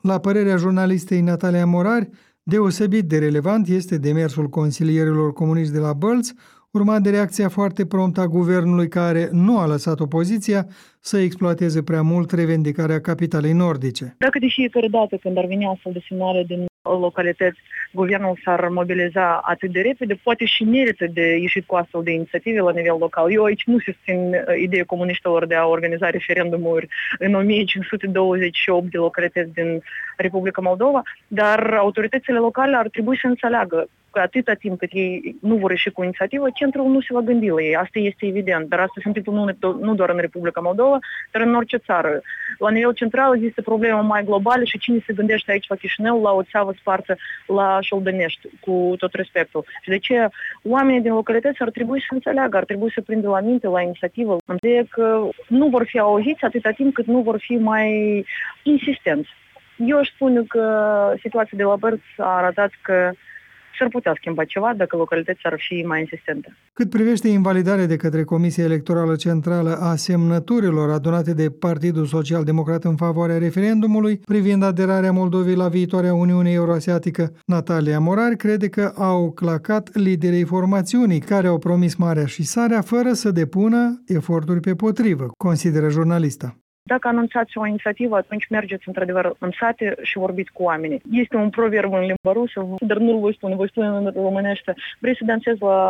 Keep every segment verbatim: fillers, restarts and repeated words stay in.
La părerea jurnalistei Natalia Morari, deosebit de relevant este demersul consilierilor comuniști de la Bălți, urmat de reacția foarte promptă a guvernului care nu a lăsat opoziția să exploateze prea mult revendicarea capitalei nordice. Dacă de fiecare dată când ar veni astfel de semnale din localități, guvernul s-ar mobiliza atât de repede, poate și merită de ieșit cu astfel de inițiative la nivel local. Eu aici nu susțin ideea comuniștilor de a organiza referendumuri în o mie cinci sute douăzeci și opt de localități din Republica Moldova, dar autoritățile locale ar trebui să înțeleagă că atâta timp cât ei nu vor ieși cu inițiativă, centrul nu se va gândi la ei. Asta este evident, dar asta se întâmplă nu, nu doar în Republica Moldova, dar în orice țară. La nivel central există probleme mai globale și cine se gândește aici la Chișinău, la o țeavă spartă la Șoldănești, cu tot respectul. Și de aceea oamenii din localități ar trebui să înțeleagă, ar trebui să prindă la minte, la inițiativă. Înțeleg că nu vor fi auziți atâta timp cât nu vor fi mai insistenți. Eu aș spune că situația de la Bălți a arătat că s-ar putea schimba ceva dacă localitățile ar fi mai insistente. Cât privește invalidarea de către Comisia Electorală Centrală a semnăturilor adunate de Partidul Social-Democrat în favoarea referendumului privind aderarea Moldovei la viitoarea Uniune Euroasiatică, Natalia Morari crede că au clacat liderii formațiunii care au promis marea și sarea fără să depună eforturi pe potrivă, consideră jurnalista. Dacă anunțați o inițiativă, atunci mergeți într-adevăr în sate și vorbiți cu oamenii. Este un proverb în limba rusă, dar nu-l voi spune, voi spune în românește. Vrei să dansezi la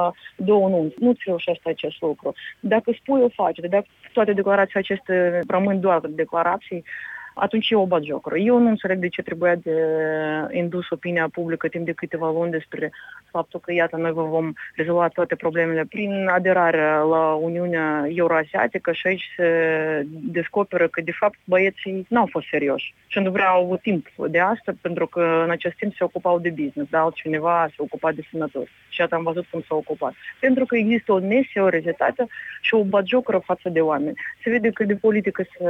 două nunți, nu-ți reușește acest lucru. Dacă spui, o faci, dacă toate declarațiile acestea rămân doar declarații, atunci e o batjocură. Eu nu înțeleg de ce trebuia de indus opinia publică timp de câteva luni despre faptul că, iată, noi vă vom rezolva toate problemele prin aderarea la Uniunea Euroasiatică și aici se descoperă că, de fapt, băieții n-au fost serioși și nu vreau avut timp de asta, pentru că în acest timp se ocupau de business, dar altcineva se ocupa de semnători. Și iată, am văzut cum s-a ocupat. Pentru că există o neseriozitate și o batjocură față de oameni. Se vede că de politică se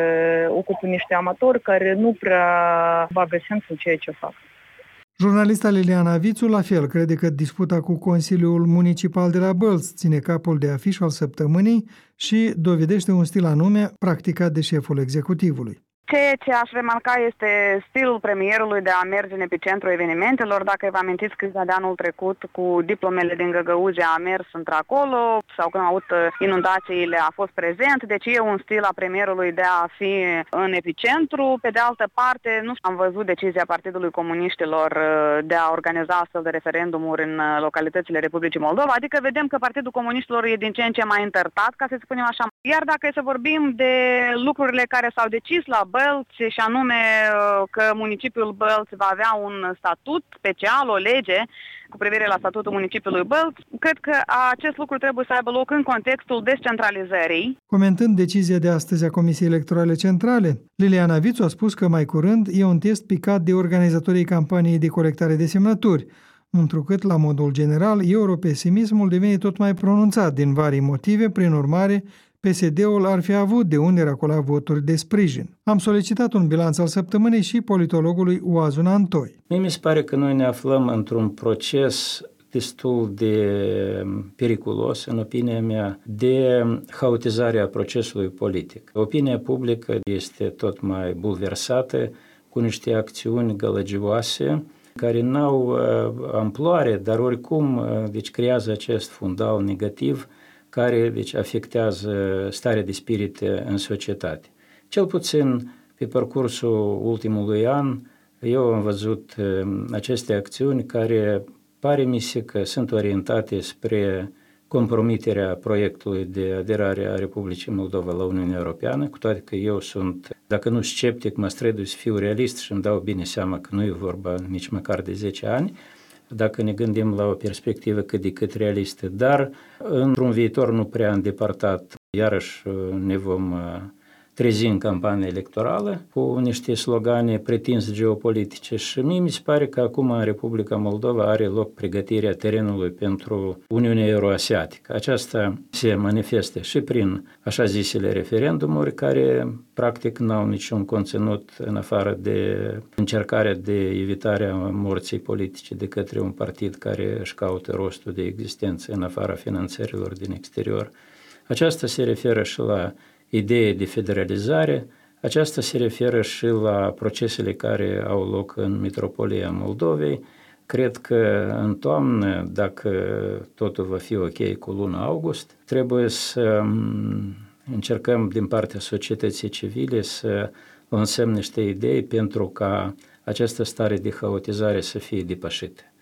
ocupă niște amatori care nu prea bagă sens în ceea ce fac. Jurnalista Liliana Vițu, la fel, crede că disputa cu Consiliul Municipal de la Bălți ține capul de afiș al săptămânii și dovedește un stil anume practicat de șeful executivului. Ceea ce aș remarca este stilul premierului de a merge în epicentrul evenimentelor. Dacă vă amintiți criza de anul trecut cu diplomele din Găgăuze a mers într-acolo sau când au avut inundațiile a fost prezent. Deci e un stil a premierului de a fi în epicentru. Pe de altă parte, nu am văzut decizia Partidului Comuniștilor de a organiza astfel de referendumuri în localitățile Republicii Moldova. Adică vedem că Partidul Comuniștilor e din ce în ce mai întărtat, ca să spunem așa. Iar dacă e să vorbim de lucrurile care s-au decis la Bălți, și anume că municipiul Bălți va avea un statut special, o lege cu privire la statutul municipiului Bălți, cred că acest lucru trebuie să aibă loc în contextul descentralizării. Comentând decizia de astăzi a Comisiei Electorale Centrale, Liliana Vițu a spus că mai curând e un test picat de organizatorii campaniei de colectare de semnături, întrucât, la modul general, europesimismul devine tot mai pronunțat din vari motive, prin urmare, P S D-ul ar fi avut de unde racola voturi de sprijin. Am solicitat un bilanț al săptămânii și politologului Oazu Nantoi. Mie mi se pare că noi ne aflăm într-un proces destul de periculos, în opinia mea, de haotizare a procesului politic. Opinia publică este tot mai bulversată cu niște acțiuni gălăgioase care n-au uh, amploare, dar oricum uh, deci creează acest fundal negativ care deci, afectează starea de spirit în societate. Cel puțin pe parcursul ultimului an, eu am văzut uh, aceste acțiuni care pare mi se că sunt orientate spre compromiterea proiectului de aderare a Republicii Moldova la Uniunea Europeană, cu toate că eu sunt, dacă nu sceptic, mă strădui să fiu realist și îmi dau bine seama că nu e vorba nici măcar de zece ani, dacă ne gândim la o perspectivă cât de cât realistă, dar într-un viitor nu prea îndepărtat, iarăși ne vom trezi în campanie electorală cu niște slogane pretins geopolitice și mie mi se pare că acum în Republica Moldova are loc pregătirea terenului pentru Uniunea Euroasiatică. Aceasta se manifestă și prin așa zisele referendumuri care practic n-au niciun conținut în afară de încercarea de evitare a morții politice de către un partid care își caută rostul de existență în afara finanțărilor din exterior. Aceasta se referă și la idee de federalizare, Aceasta se referă și la procesele care au loc în Mitropolia Moldovei. Cred că în toamnă, dacă totul va fi ok cu luna august, trebuie să încercăm din partea societății civile să lansăm niște idei pentru ca această stare de haotizare să fie depășită.